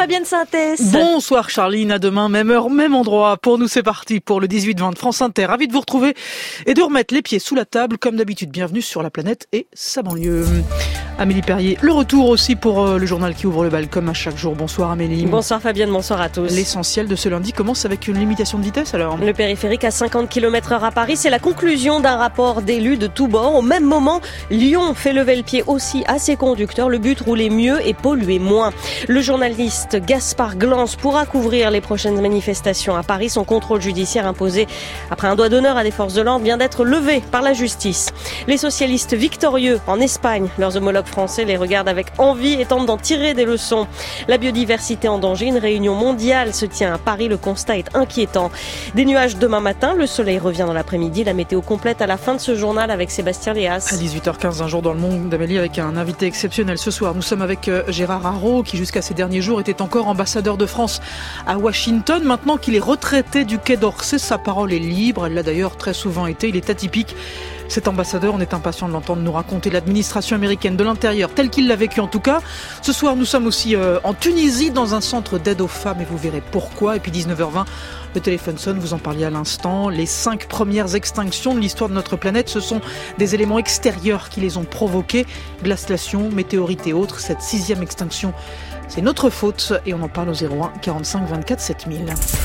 Fabienne Synthès. Bonsoir Charline, à demain, même heure, même endroit. Pour nous, c'est parti pour le 18-20 de France Inter. Ravi de vous retrouver et de remettre les pieds sous la table. Comme d'habitude, bienvenue sur la planète et sa banlieue. Amélie Perrier, le retour aussi pour le journal qui ouvre le bal comme à chaque jour. Bonsoir Amélie. Bonsoir Fabienne, bonsoir à tous. L'essentiel de ce lundi commence avec une limitation de vitesse alors. Le périphérique à 50 km/h à Paris, c'est la conclusion d'un rapport d'élus de tous bords. Au même moment, Lyon fait lever le pied aussi à ses conducteurs. Le but, rouler mieux et polluer moins. Le journaliste Gaspard Glans pourra couvrir les prochaines manifestations à Paris. Son contrôle judiciaire imposé après un doigt d'honneur à des forces de l'ordre vient d'être levé par la justice. Les socialistes victorieux en Espagne, leurs homologues français les regardent avec envie et tentent d'en tirer des leçons. La biodiversité en danger, une réunion mondiale se tient à Paris. Le constat est inquiétant. Des nuages demain matin, le soleil revient dans l'après-midi. La météo complète à la fin de ce journal avec Sébastien Léas. À 18h15, un jour dans le monde d'Amélie avec un invité exceptionnel. Ce soir, nous sommes avec Gérard Haraud qui jusqu'à ces derniers jours était encore ambassadeur de France à Washington. Maintenant qu'il est retraité du Quai d'Orsay, sa parole est libre. Elle l'a d'ailleurs très souvent été. Il est atypique. Cet ambassadeur, on est impatient de l'entendre nous raconter l'administration américaine de l'intérieur, telle qu'il l'a vécu en tout cas. Ce soir, nous sommes aussi en Tunisie, dans un centre d'aide aux femmes, et vous verrez pourquoi. Et puis 19h20, le téléphone sonne, vous en parliez à l'instant. Les 5 premières extinctions de l'histoire de notre planète, ce sont des éléments extérieurs qui les ont provoquées. Glaciation, météorites et autres. Cette 6e extinction, c'est notre faute. Et on en parle au 01 45 24 7000.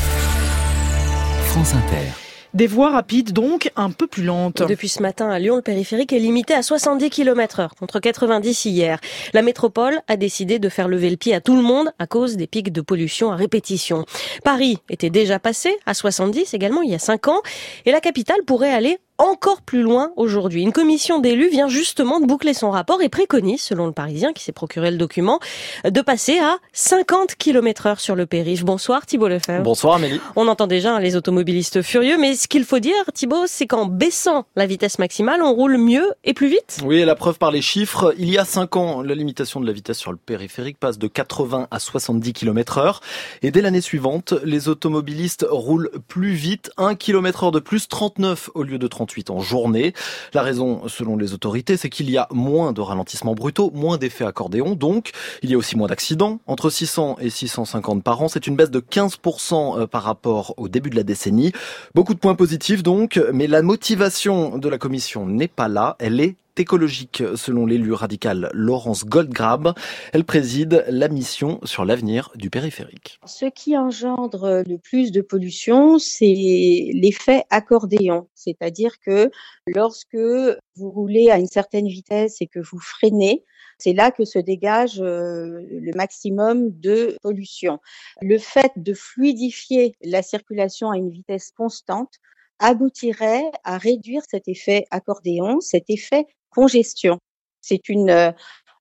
France Inter. Des voies rapides donc un peu plus lentes. Depuis ce matin à Lyon, le périphérique est limité à 70 km/h contre 90 hier. La métropole a décidé de faire lever le pied à tout le monde à cause des pics de pollution à répétition. Paris était déjà passé à 70 également il y a 5 ans et la capitale pourrait aller encore plus loin aujourd'hui. Une commission d'élus vient justement de boucler son rapport et préconise, selon le Parisien qui s'est procuré le document, de passer à 50 km/h sur le périph'. Bonsoir Thibault Lefebvre. Bonsoir Amélie. On entend déjà les automobilistes furieux, mais ce qu'il faut dire Thibault, c'est qu'en baissant la vitesse maximale, on roule mieux et plus vite. Oui, la preuve par les chiffres. Il y a 5 ans, la limitation de la vitesse sur le périphérique passe de 80 à 70 km/h. Et dès l'année suivante, les automobilistes roulent plus vite, 1 km/h de plus, 39 au lieu de 38 en journée. La raison, selon les autorités, c'est qu'il y a moins de ralentissements brutaux, moins d'effets accordéon, donc il y a aussi moins d'accidents, entre 600 et 650 par an. C'est une baisse de 15% par rapport au début de la décennie. Beaucoup de points positifs donc, mais la motivation de la commission n'est pas là, elle est écologique, selon l'élu radical Laurence Goldgrab. Elle préside la mission sur l'avenir du périphérique. Ce qui engendre le plus de pollution, c'est l'effet accordéon. C'est-à-dire que lorsque vous roulez à une certaine vitesse et que vous freinez, c'est là que se dégage le maximum de pollution. Le fait de fluidifier la circulation à une vitesse constante aboutirait à réduire cet effet accordéon, cet effet congestion. C'est une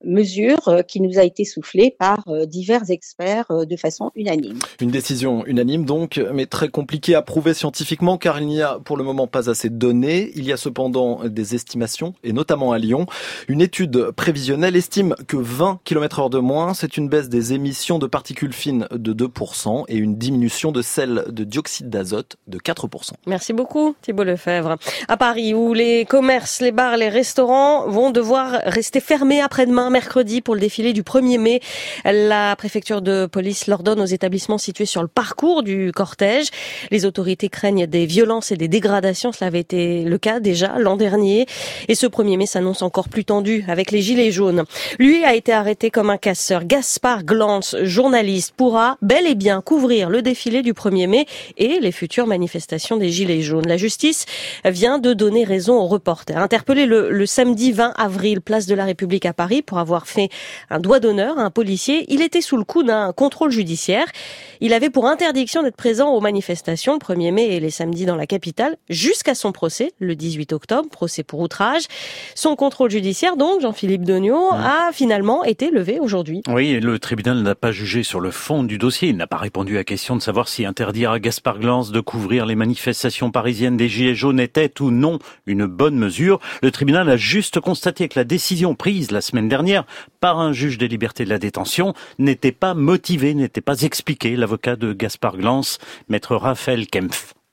mesure qui nous a été soufflée par divers experts de façon unanime. Une décision unanime donc, mais très compliquée à prouver scientifiquement car il n'y a pour le moment pas assez de données. Il y a cependant des estimations, et notamment à Lyon. Une étude prévisionnelle estime que 20 km/h de moins, c'est une baisse des émissions de particules fines de 2% et une diminution de celle de dioxyde d'azote de 4%. Merci beaucoup Thibault Lefebvre. À Paris, où les commerces, les bars, les restaurants vont devoir rester fermés après-demain, mercredi, pour le défilé du 1er mai. La préfecture de police l'ordonne aux établissements situés sur le parcours du cortège. Les autorités craignent des violences et des dégradations. Cela avait été le cas déjà l'an dernier. Et ce 1er mai s'annonce encore plus tendu avec les gilets jaunes. Lui a été arrêté comme un casseur. Gaspard Glans, journaliste, pourra bel et bien couvrir le défilé du 1er mai et les futures manifestations des gilets jaunes. La justice vient de donner raison aux reporters. Interpellé le samedi 20 avril, place de la République à Paris, pour avoir fait un doigt d'honneur à un policier. Il était sous le coup d'un contrôle judiciaire. Il avait pour interdiction d'être présent aux manifestations le 1er mai et les samedis dans la capitale jusqu'à son procès le 18 octobre, procès pour outrage. Son contrôle judiciaire, donc, Jean-Philippe Degnaud, a finalement été levé aujourd'hui. Oui, le tribunal n'a pas jugé sur le fond du dossier. Il n'a pas répondu à la question de savoir si interdire à Gaspard Glans de couvrir les manifestations parisiennes des Gilets jaunes était ou non une bonne mesure. Le tribunal a juste constaté que la décision prise la semaine dernière par un juge des libertés de la détention n'était pas motivée, n'était pas expliquée. L'avocat de Gaspard Glans, maître Raphaël Kempf.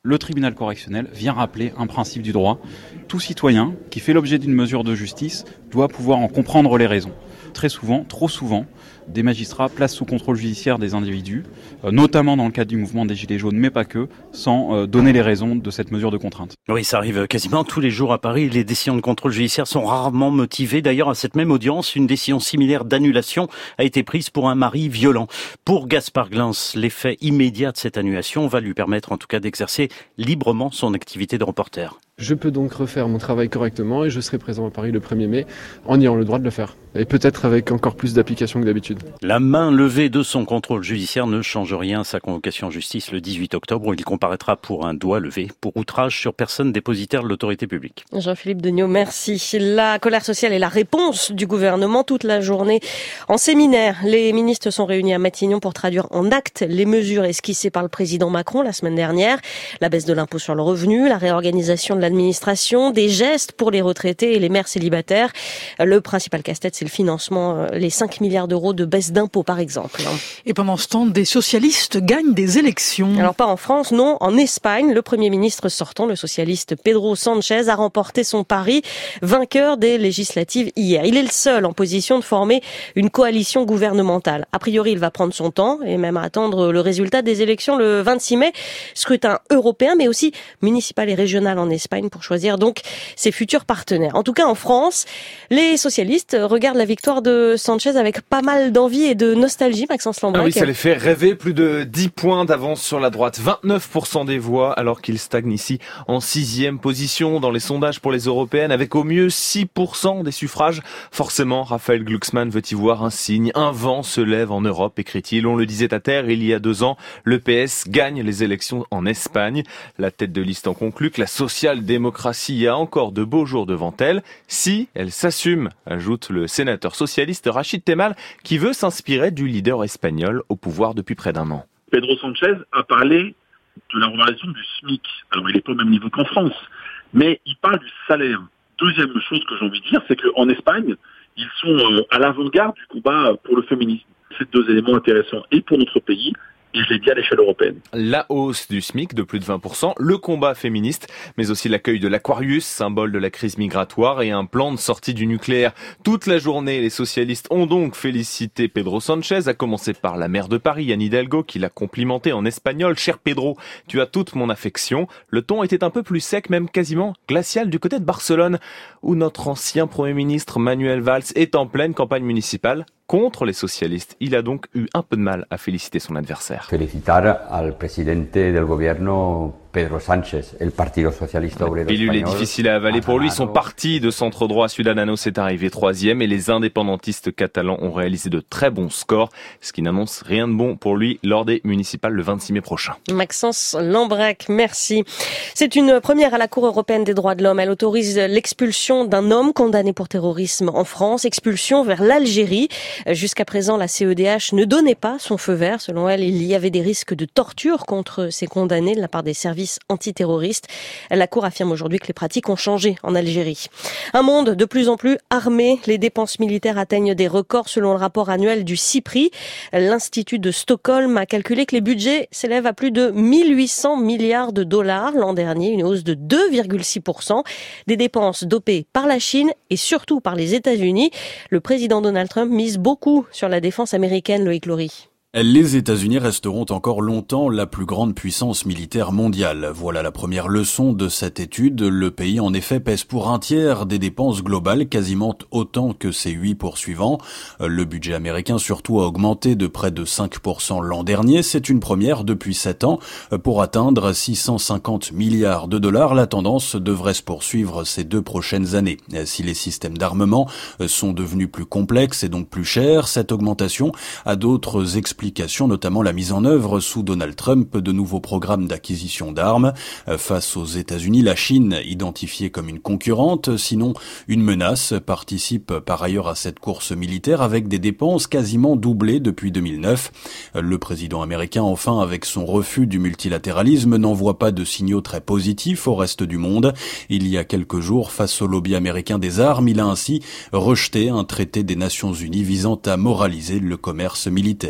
Le tribunal correctionnel vient rappeler un principe du droit. Tout citoyen qui fait l'objet d'une mesure de justice doit pouvoir en comprendre les raisons. Très souvent, trop souvent, des magistrats placent sous contrôle judiciaire des individus, notamment dans le cadre du mouvement des Gilets jaunes, mais pas que, sans donner les raisons de cette mesure de contrainte. Oui, ça arrive quasiment tous les jours à Paris. Les décisions de contrôle judiciaire sont rarement motivées. D'ailleurs, à cette même audience, une décision similaire d'annulation a été prise pour un mari violent. Pour Gaspard Glans, l'effet immédiat de cette annulation va lui permettre en tout cas d'exercer librement son activité de reporter. Je peux donc refaire mon travail correctement et je serai présent à Paris le 1er mai en ayant le droit de le faire. Et peut-être avec encore plus d'application que d'habitude. La main levée de son contrôle judiciaire ne change rien à sa convocation en justice le 18 octobre où il comparaîtra pour un doigt levé pour outrage sur personne dépositaire de l'autorité publique. Jean-Philippe Degnaud, merci. La colère sociale est la réponse du gouvernement toute la journée. En séminaire, les ministres sont réunis à Matignon pour traduire en actes les mesures esquissées par le président Macron la semaine dernière. La baisse de l'impôt sur le revenu, la réorganisation de l'administration, des gestes pour les retraités et les mères célibataires. Le principal casse-tête, c'est le financement, les 5 milliards d'euros de baisse d'impôts par exemple. Et pendant ce temps, des socialistes gagnent des élections. Alors pas en France, non, en Espagne, le Premier ministre sortant, le socialiste Pedro Sánchez, a remporté son pari, vainqueur des législatives hier. Il est le seul en position de former une coalition gouvernementale. A priori, il va prendre son temps et même attendre le résultat des élections le 26 mai, scrutin européen mais aussi municipal et régional en Espagne pour choisir donc ses futurs partenaires. En tout cas en France, les socialistes regardent la victoire de Sánchez avec pas mal d'envie et de nostalgie, Maxence Lambrec. Ah oui, ça les fait rêver. Plus de 10 points d'avance sur la droite, 29% des voix, alors qu'il stagne ici en 6e position dans les sondages pour les européennes, avec au mieux 6% des suffrages. Forcément, Raphaël Glucksmann veut y voir un signe. Un vent se lève en Europe, écrit-il. On le disait à terre, il y a 2 ans, le PS gagne les élections en Espagne. La tête de liste en conclut que la social-démocratie a encore de beaux jours devant elle, si elle s'assume, ajoute le sénateur socialiste Rachid Temal, qui veut s'inspirer du leader espagnol au pouvoir depuis près d'1 an. Pedro Sánchez a parlé de la revalorisation du SMIC. Alors, il n'est pas au même niveau qu'en France, mais il parle du salaire. Deuxième chose que j'ai envie de dire, c'est qu'en Espagne, ils sont à l'avant-garde du combat pour le féminisme. C'est 2 éléments intéressants et pour notre pays, et je l'ai dit à l'échelle européenne. La hausse du SMIC de plus de 20%, le combat féministe, mais aussi l'accueil de l'Aquarius, symbole de la crise migratoire, et un plan de sortie du nucléaire. Toute la journée, les socialistes ont donc félicité Pedro Sánchez, à commencer par la maire de Paris, Anne Hidalgo, qui l'a complimenté en espagnol. « Cher Pedro, tu as toute mon affection ». Le ton était un peu plus sec, même quasiment glacial du côté de Barcelone, où notre ancien Premier ministre Manuel Valls est en pleine campagne municipale contre les socialistes. Il a donc eu un peu de mal à féliciter son adversaire. Felicitar al presidente del gobierno Pedro Sánchez, el Partido Socialista Obrero Español. Pilule est difficile à avaler pour lui. Son parti de centre-droit Ciudadanos est arrivé 3e et les indépendantistes catalans ont réalisé de très bons scores, ce qui n'annonce rien de bon pour lui lors des municipales le 26 mai prochain. Maxence Lambrec, merci. C'est une première à la Cour européenne des droits de l'homme. Elle autorise l'expulsion d'un homme condamné pour terrorisme en France, expulsion vers l'Algérie. Jusqu'à présent, la CEDH ne donnait pas son feu vert. Selon elle, il y avait des risques de torture contre ces condamnés de la part des services antiterroristes. La Cour affirme aujourd'hui que les pratiques ont changé en Algérie. Un monde de plus en plus armé. Les dépenses militaires atteignent des records selon le rapport annuel du CIPRI. L'Institut de Stockholm a calculé que les budgets s'élèvent à plus de 1800 milliards de dollars l'an dernier, une hausse de 2,6%. Des dépenses dopées par la Chine et surtout par les États-Unis. Le président Donald Trump mise beaucoup sur la défense américaine, Loïc Laurie. Les États-Unis resteront encore longtemps la plus grande puissance militaire mondiale. Voilà la première leçon de cette étude. Le pays, en effet, pèse pour un tiers des dépenses globales, quasiment autant que ses 8 poursuivants. Le budget américain, surtout, a augmenté de près de 5% l'an dernier. C'est une première depuis 7 ans. Pour atteindre 650 milliards de dollars, la tendance devrait se poursuivre ces 2 prochaines années. Si les systèmes d'armement sont devenus plus complexes et donc plus chers, cette augmentation a d'autres explications, notamment la mise en œuvre sous Donald Trump de nouveaux programmes d'acquisition d'armes. Face aux États-Unis, la Chine, identifiée comme une concurrente, sinon une menace, participe par ailleurs à cette course militaire avec des dépenses quasiment doublées depuis 2009. Le président américain, enfin, avec son refus du multilatéralisme, n'envoie pas de signaux très positifs au reste du monde. Il y a quelques jours, face au lobby américain des armes, il a ainsi rejeté un traité des Nations Unies visant à moraliser le commerce militaire. New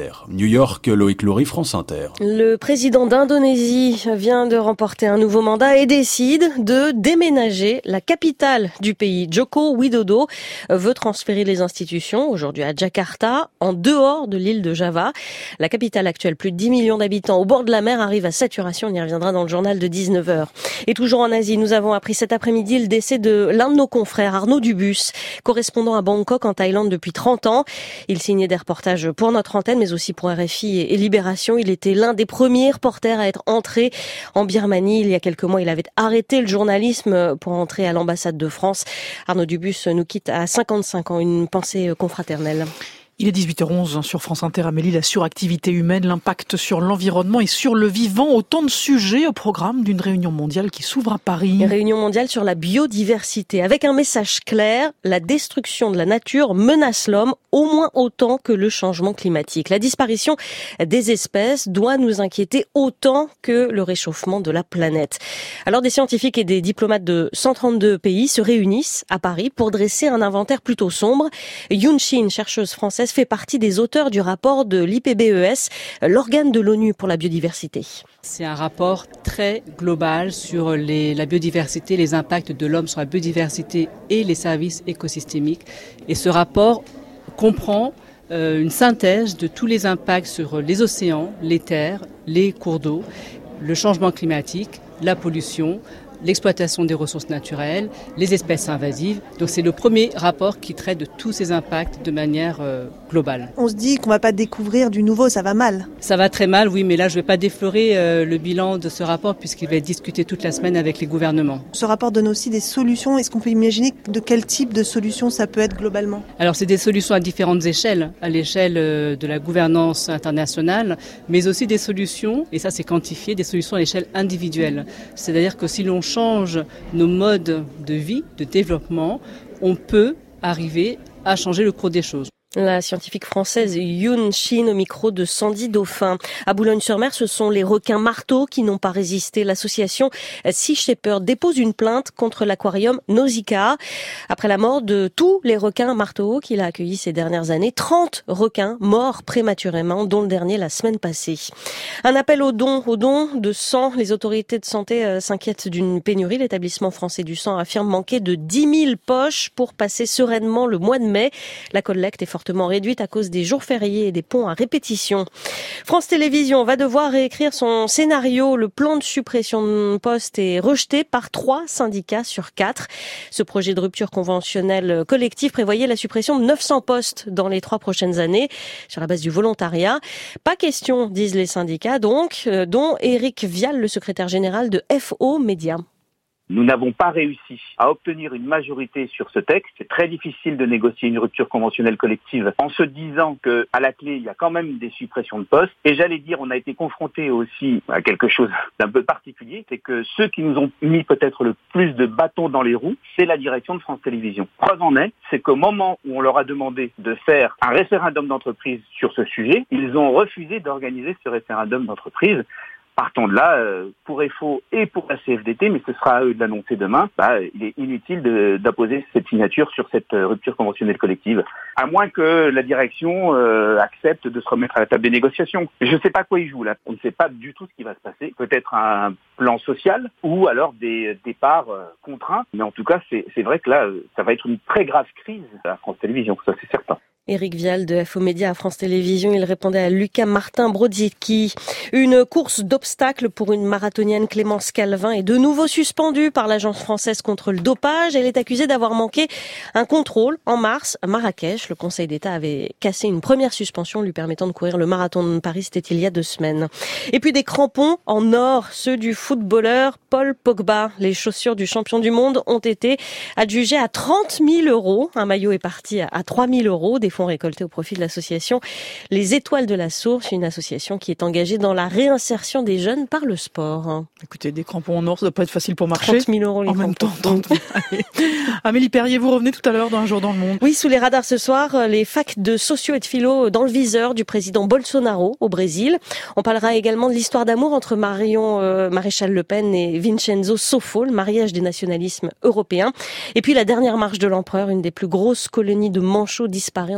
New York, Loïc Loury, France Inter. Le président d'Indonésie vient de remporter un nouveau mandat et décide de déménager la capitale du pays. Joko Widodo veut transférer les institutions, aujourd'hui à Jakarta, en dehors de l'île de Java. La capitale actuelle, plus de 10 millions d'habitants, au bord de la mer, arrive à saturation. On y reviendra dans le journal de 19h. Et toujours en Asie, nous avons appris cet après-midi le décès de l'un de nos confrères, Arnaud Dubus, correspondant à Bangkok en Thaïlande depuis 30 ans. Il signait des reportages pour notre antenne, mais aussi pour RFI et Libération. Il était l'un des premiers reporters à être entré en Birmanie. Il y a quelques mois, il avait arrêté le journalisme pour entrer à l'ambassade de France. Arnaud Dubus nous quitte à 55 ans. Une pensée confraternelle. Il est 18h11 sur France Inter. Amélie, la suractivité humaine, l'impact sur l'environnement et sur le vivant, autant de sujets au programme d'une réunion mondiale qui s'ouvre à Paris. Une réunion mondiale sur la biodiversité, avec un message clair: la destruction de la nature menace l'homme au moins autant que le changement climatique. La disparition des espèces doit nous inquiéter autant que le réchauffement de la planète. Alors des scientifiques et des diplomates de 132 pays se réunissent à Paris pour dresser un inventaire plutôt sombre. Yoon Shin, chercheuse française, fait partie des auteurs du rapport de l'IPBES, l'organe de l'ONU pour la biodiversité. C'est un rapport très global sur la biodiversité, les impacts de l'homme sur la biodiversité et les services écosystémiques. Et ce rapport comprend une synthèse de tous les impacts sur les océans, les terres, les cours d'eau, le changement climatique, la pollution, l'exploitation des ressources naturelles, les espèces invasives. Donc c'est le premier rapport qui traite de tous ces impacts de manière globale. On se dit qu'on va pas découvrir du nouveau, ça va mal. Ça va très mal, oui, mais là je vais pas déflorer le bilan de ce rapport puisqu'il va être discuté toute la semaine avec les gouvernements. Ce rapport donne aussi des solutions. Est-ce qu'on peut imaginer de quel type de solutions ça peut être globalement ? Alors c'est des solutions à différentes échelles, à l'échelle de la gouvernance internationale, mais aussi des solutions, et ça c'est quantifié, des solutions à l'échelle individuelle. C'est-à-dire que si l'on change nos modes de vie, de développement, on peut arriver à changer le cours des choses. La scientifique française Yoon Shin au micro de Sandy Dauphin. À Boulogne-sur-Mer, ce sont les requins marteaux qui n'ont pas résisté. L'association Sea Shepherd dépose une plainte contre l'aquarium Nausicaa. Après la mort de tous les requins marteaux qu'il a accueillis ces dernières années, 30 requins morts prématurément, dont le dernier la semaine passée. Un appel aux dons de sang. Les autorités de santé s'inquiètent d'une pénurie. L'établissement français du sang affirme manquer de 10 000 poches pour passer sereinement le mois de mai. La collecte est fortement réduite à cause des jours fériés et des ponts à répétition. France Télévisions va devoir réécrire son scénario. Le plan de suppression de postes est rejeté par 3 syndicats sur 4. Ce projet de rupture conventionnelle collective prévoyait la suppression de 900 postes dans les 3 prochaines années sur la base du volontariat. Pas question, disent les syndicats, donc, dont Éric Vial, le secrétaire général de FO Média. Nous n'avons pas réussi à obtenir une majorité sur ce texte. C'est très difficile de négocier une rupture conventionnelle collective en se disant que à la clé, il y a quand même des suppressions de postes. Et j'allais dire, on a été confronté aussi à quelque chose d'un peu particulier, c'est que ceux qui nous ont mis peut-être le plus de bâtons dans les roues, c'est la direction de France Télévisions. Preuve en est, c'est qu'au moment où on leur a demandé de faire un référendum d'entreprise sur ce sujet, ils ont refusé d'organiser ce référendum d'entreprise. Partons de là, pour FO et pour la CFDT, mais ce sera à eux de l'annoncer demain, il est inutile d'apposer cette signature sur cette rupture conventionnelle collective, à moins que la direction accepte de se remettre à la table des négociations. Je ne sais pas quoi ils jouent là, on ne sait pas du tout ce qui va se passer, peut-être un plan social ou alors des départs contraints, mais en tout cas c'est vrai que là, ça va être une très grave crise à France Télévisions, ça c'est certain. Éric Vial de FO Média à France Télévisions, il répondait à Lucas Martin-Brodzicki. Une course d'obstacles pour une marathonienne, Clémence Calvin, est de nouveau suspendue par l'Agence française contre le dopage. Elle est accusée d'avoir manqué un contrôle en mars à Marrakech. Le Conseil d'État avait cassé une première suspension lui permettant de courir le marathon de Paris, c'était il y a 2 semaines. Et puis des crampons en or, ceux du footballeur Paul Pogba. Les chaussures du champion du monde ont été adjugées à 30 000 €. Un maillot est parti à 3 000 €. Des fonds récoltés au profit de l'association Les Étoiles de la Source, une association qui est engagée dans la réinsertion des jeunes par le sport. Écoutez, des crampons en or, ça doit pas être facile pour marcher. 30 000 € les en même temps. 30 000. Amélie Perrier, vous revenez tout à l'heure dans Un jour dans le monde. Oui, sous les radars ce soir, les facs de socio et de philo dans le viseur du président Bolsonaro au Brésil. On parlera également de l'histoire d'amour entre Marion Maréchal Le Pen et Vincenzo Sofo, le mariage des nationalismes européens. Et puis la dernière marche de l'empereur, une des plus grosses colonies de manchots disparaît en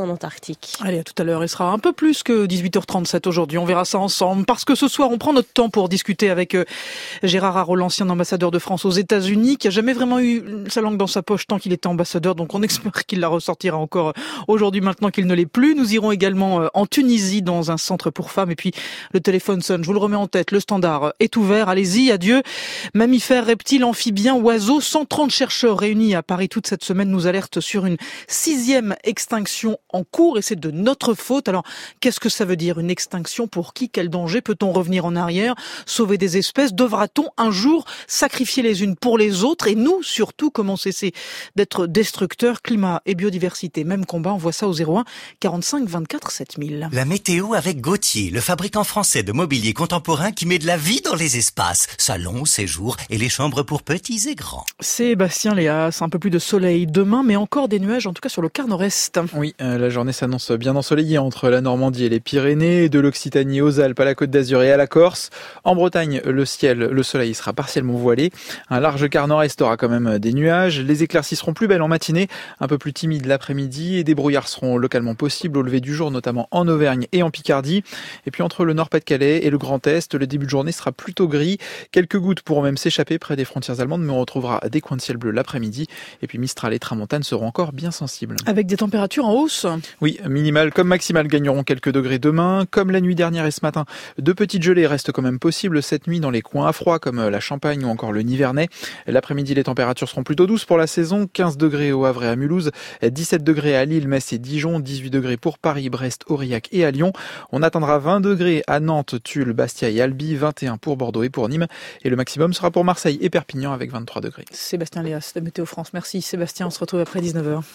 en Antarctique. Allez, à tout à l'heure. Il sera un peu plus que 18h37 aujourd'hui. On verra ça ensemble. Parce que ce soir, on prend notre temps pour discuter avec Gérard Araud, l'ancien ambassadeur de France aux États-Unis, qui a jamais vraiment eu sa langue dans sa poche tant qu'il était ambassadeur. Donc on espère qu'il la ressortira encore aujourd'hui maintenant qu'il ne l'est plus. Nous irons également en Tunisie dans un centre pour femmes. Et puis le téléphone sonne. Je vous le remets en tête. Le standard est ouvert. Allez-y, adieu. Mammifères, reptiles, amphibiens, oiseaux. 130 chercheurs réunis à Paris toute cette semaine nous alertent sur une 6e extinction en cours et c'est de notre faute. Alors, qu'est-ce que ça veut dire une extinction? Pour qui? Quel danger? Peut-on revenir en arrière? Sauver des espèces? Devra-t-on un jour sacrifier les unes pour les autres? Et nous, surtout, comment cesser d'être destructeurs? Climat et biodiversité, même combat. On voit ça au 01 45 24 7000. La météo avec Gauthier, le fabricant français de mobilier contemporain qui met de la vie dans les espaces. Salons, séjours et les chambres pour petits et grands. Sébastien Léas, un peu plus de soleil demain, mais encore des nuages, en tout cas sur le quart nord-est. Oui, la journée s'annonce bien ensoleillée entre la Normandie et les Pyrénées, de l'Occitanie aux Alpes, à la Côte d'Azur et à la Corse. En Bretagne, le soleil sera partiellement voilé. Un large quart nord-est aura quand même des nuages. Les éclaircies seront plus belles en matinée, un peu plus timides l'après-midi et des brouillards seront localement possibles au lever du jour, notamment en Auvergne et en Picardie. Et puis entre le Nord-Pas-de-Calais et le Grand Est, le début de journée sera plutôt gris. Quelques gouttes pourront même s'échapper près des frontières allemandes, mais on retrouvera des coins de ciel bleu l'après-midi. Et puis Mistral et Tramontane seront encore bien sensibles. Avec des températures en hausse? Oui, minimales comme maximales gagneront quelques degrés demain. Comme la nuit dernière et ce matin, de petites gelées restent quand même possibles cette nuit dans les coins à froid comme la Champagne ou encore le Nivernais. L'après-midi, les températures seront plutôt douces pour la saison. 15 degrés au Havre et à Mulhouse, 17 degrés à Lille, Metz et Dijon, 18 degrés pour Paris, Brest, Aurillac et à Lyon. On atteindra 20 degrés à Nantes, Tulle, Bastia et Albi, 21 pour Bordeaux et pour Nîmes. Et le maximum sera pour Marseille et Perpignan avec 23 degrés. Sébastien Léas de Météo France. Merci Sébastien, on se retrouve après 19h.